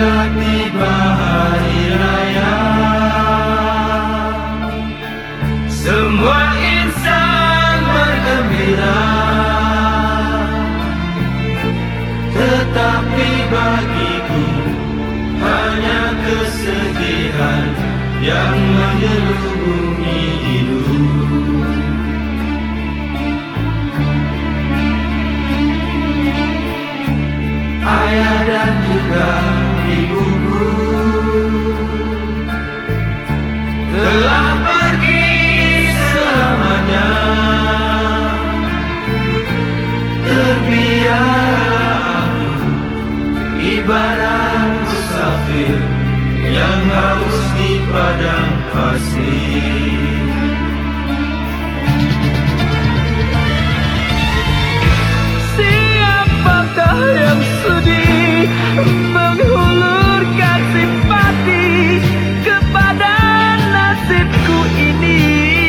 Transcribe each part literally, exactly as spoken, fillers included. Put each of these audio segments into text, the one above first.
Bila tiba hari raya, semua insan bergembira, tetapi bagiku hanya kesedihan yang menyelubungi hidup. Ayah dan juga ibuku telah pergi selamanya. Terbiar ibarat musafir yang haus di padang pasir. Siapakah yang sudi menghulurkan simpati kepada nasibku ini,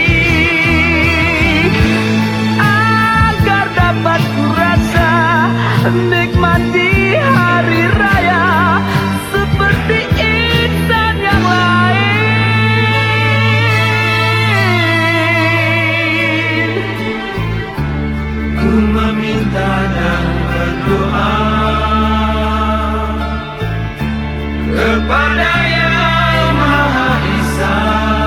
agar dapat kurasa nikmati hari raya seperti insan yang lain. Ku meminta dan berdoa kepada Yang Maha Esa,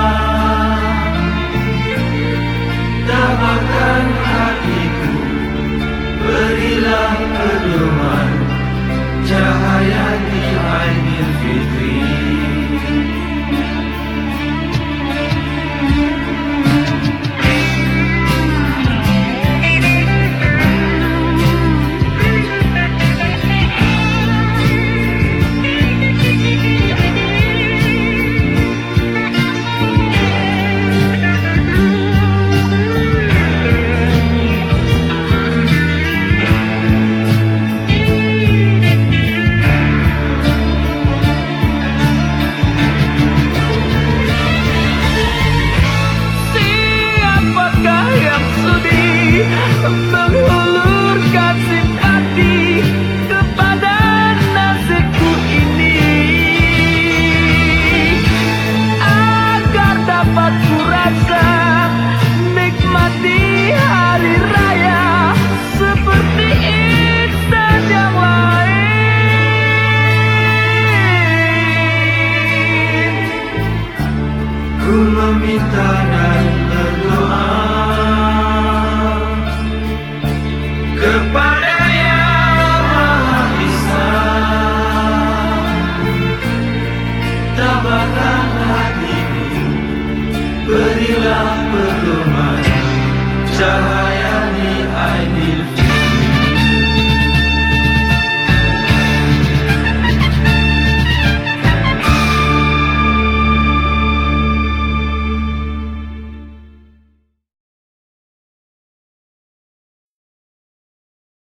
tabahkan hatiku, berilah pedoman cahaya di Aidil Fitri. Menghulurkan simpati kepada nasibku ini, agar dapat kurasa nikmati hari raya seperti insan yang lain. Ku meminta dan berdoa kepada Yang Maha Esa, tabahkan hatiku, berilah pedoman cahaya